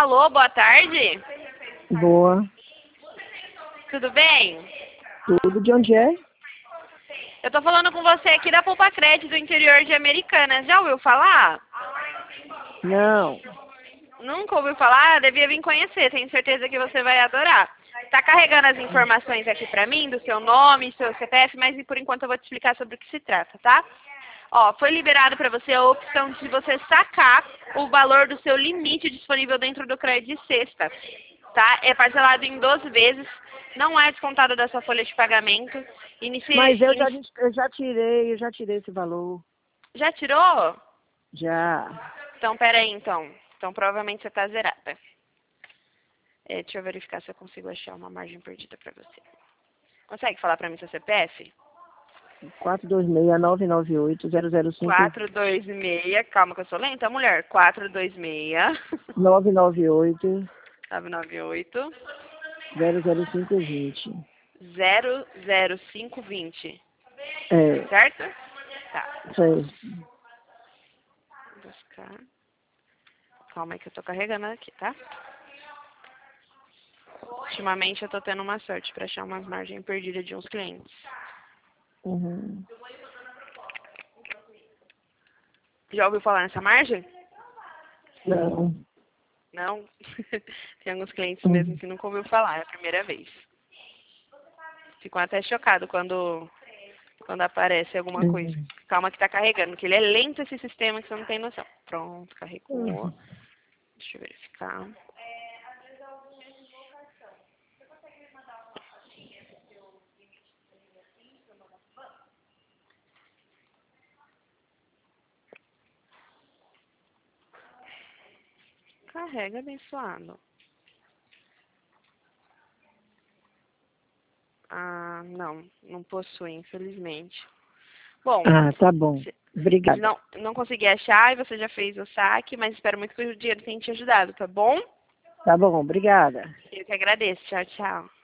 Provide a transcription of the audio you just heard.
Alô, boa tarde. Boa. Tudo bem? Tudo de onde é? Eu tô falando com você aqui da Poupa Crédito do interior de Americanas. Já ouviu falar? Não. Nunca ouviu falar? Devia vir conhecer. Tenho certeza que você vai adorar. Tá carregando as informações aqui pra mim, do seu nome, seu CPF, mas por enquanto eu vou te explicar sobre o que se trata, tá? Ó, foi liberado para você a opção de você sacar o valor do seu limite disponível dentro do crédito de sexta, tá? É parcelado em 12 vezes, não é descontado da sua folha de pagamento. Mas eu já tirei esse valor. Já tirou? Já. Então, peraí, então. Então, provavelmente você tá zerada. Deixa eu verificar se eu consigo achar uma margem perdida para você. Consegue falar para mim seu CPF? 426-998-005. 426, calma que eu sou lenta, mulher. 426 998 998 00520. 00520. É, Certo? Tá. isso aí. Vou buscar. Calma aí que eu tô carregando aqui, tá? Ultimamente eu tô tendo uma sorte pra achar umas margens perdidas de uns clientes. Uhum. Já ouviu falar nessa margem? Não. Não? Tem alguns clientes mesmo que nunca ouviu falar, é a primeira vez. Ficam até chocados quando aparece alguma coisa. Calma que tá carregando, que ele é lento esse sistema que você não tem noção. Pronto, carregou. Deixa eu verificar. Carrega, abençoado. Ah, não possui, infelizmente. Bom, Ah, tá bom. se Obrigada. não consegui achar e você já fez o saque, mas espero muito que o dinheiro tenha te ajudado, tá bom? Tá bom, obrigada. Eu que agradeço. Tchau, tchau.